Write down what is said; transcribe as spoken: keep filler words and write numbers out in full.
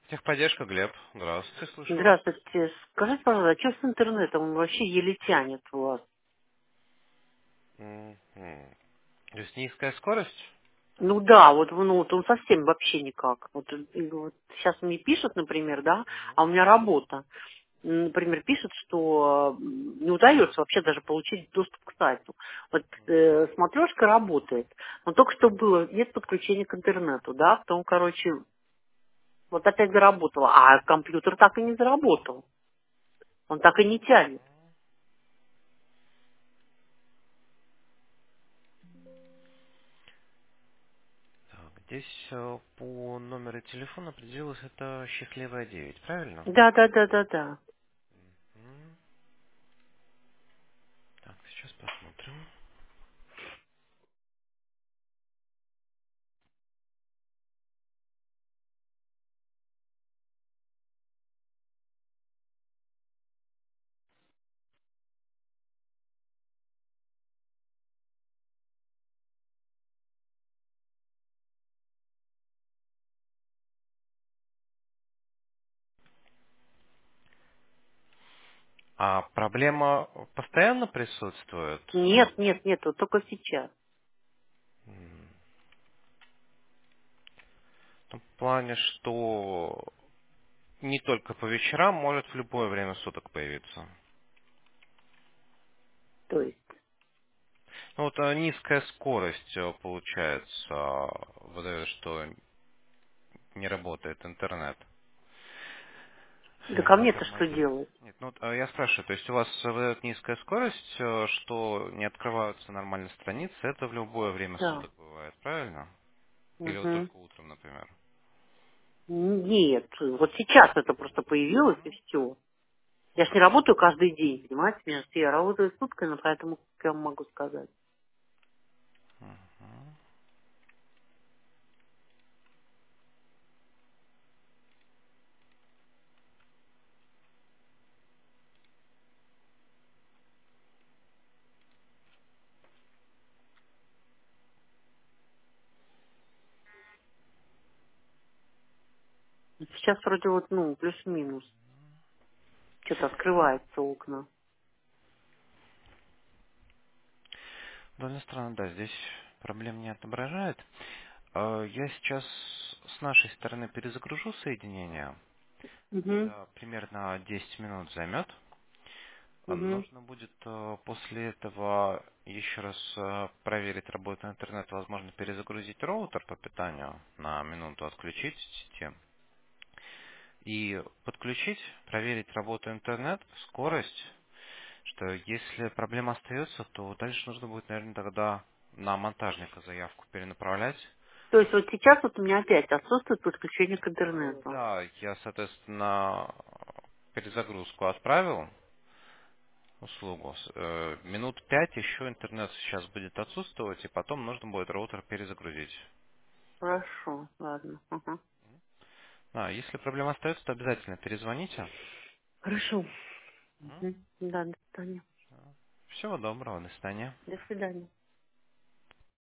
Техподдержка, Глеб. Здравствуйте, слышу вас. Здравствуйте. Скажите, пожалуйста, а что с интернетом? Он вообще еле тянет у вас. Мгм. То есть низкая скорость? Ну да, вот, ну, вот он совсем вообще никак. Вот, и вот сейчас мне пишут, например, да, а у меня работа. М, Например, пишет, что м, не удается вообще даже получить доступ к сайту. Вот э, смотрешка работает, но только что было, нет подключения к интернету, да, потом, короче, вот опять заработала, а компьютер так и не заработал. Он так и не тянет. Так, здесь э, по номеру телефона определилось это счастливая девять, правильно? Да, да, да, да, да. М. Так, сейчас посмотрим. А проблема постоянно присутствует? Нет, нет, нет, вот только сейчас. М. В том плане, что не только по вечерам, может в любое время суток появиться. То есть, Ну вот э, низкая скорость э, получается, э, выдает, что не работает интернет. да ко Э, мне-то что Тормозит. делать? Нет, ну вот, э, я спрашиваю, то есть у вас выдает низкая скорость, э, что не открываются нормальные страницы, это в любое время Да. суток бывает, правильно? Или вот Угу. только утром, например? Нет, вот сейчас это просто появилось и все. Я ж не работаю каждый день, понимаете, меня все, я работаю сутками, поэтому как я вам могу сказать. Мгм. Сейчас вроде вот, ну, плюс-минус. Что-то открывается окна. Довольно странно, да, здесь проблем не отображает. Э, Я сейчас с нашей стороны перезагружу соединение. Угу, Это примерно десять минут займет. А угу. Нужно будет э, после этого еще раз э, проверить работу интернета, возможно, перезагрузить роутер по питанию на минуту, отключить сети и подключить, проверить работу интернет, скорость, что если проблема остается, то дальше нужно будет, наверное, тогда на монтажника заявку перенаправлять. То есть вот сейчас вот у меня опять отсутствует подключение к Э, интернету. Да, я, соответственно, перезагрузку отправил, услугу. С- э, Минут пять еще интернет сейчас будет отсутствовать, и потом нужно будет роутер перезагрузить. Хорошо, ладно. Ага. А, если проблема остается, то обязательно перезвоните. Хорошо. Мгм. Да, до свидания. Всего доброго, до свидания. До свидания.